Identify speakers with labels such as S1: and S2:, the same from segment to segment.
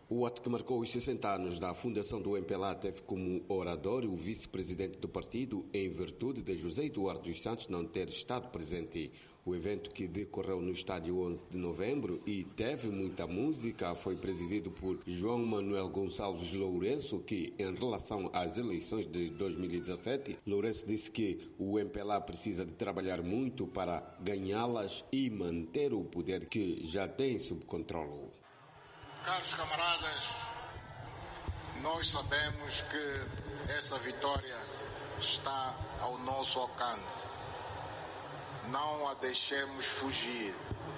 S1: O ato que marcou os 60 anos da fundação do MPLA teve como orador o vice-presidente do partido, em virtude de José Eduardo dos Santos não ter estado presente. O evento, que decorreu no estádio 11 de novembro e teve muita música, foi presidido por João Manuel Gonçalves Lourenço, que, em relação às eleições de 2017, Lourenço disse que o MPLA precisa de trabalhar muito para ganhá-las e manter o poder que já tem sob controle.
S2: Caros camaradas, nós sabemos que essa vitória está ao nosso alcance. Não a deixemos fugir.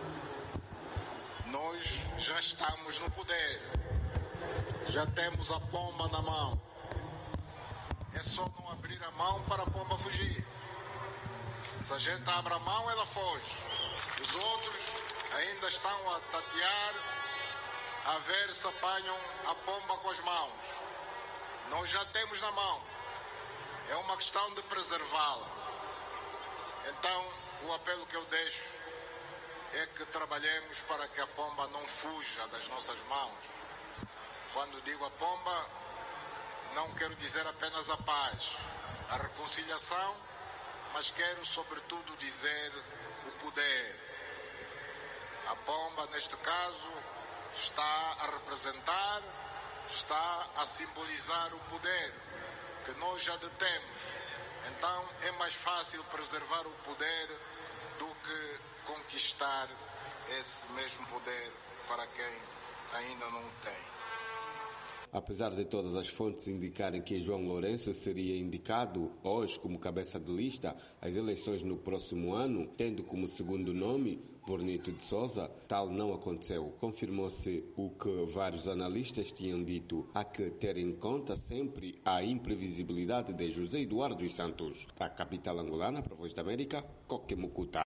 S2: Nós já estamos no poder. Já temos a pomba na mão. É só não abrir a mão para a pomba fugir. Se a gente abre a mão, ela foge. Os outros ainda estão a tatear, a ver se apanham a pomba com as mãos. Nós já temos na mão. É uma questão de preservá-la. Então, o apelo que eu deixo é que trabalhemos para que a pomba não fuja das nossas mãos. Quando digo a pomba, não quero dizer apenas a paz, a reconciliação, mas quero sobretudo dizer o poder. A pomba, neste caso, está a representar, está a simbolizar o poder que nós já detemos. Então é mais fácil preservar o poder do que conquistar esse mesmo poder para quem ainda não tem.
S1: Apesar de todas as fontes indicarem que João Lourenço seria indicado hoje como cabeça de lista às eleições no próximo ano, tendo como segundo nome Bornito de Sousa, tal não aconteceu. Confirmou-se o que vários analistas tinham dito: há que ter em conta sempre a imprevisibilidade de José Eduardo dos Santos. Da capital angolana, para a Voz da América, Coque Mucuta.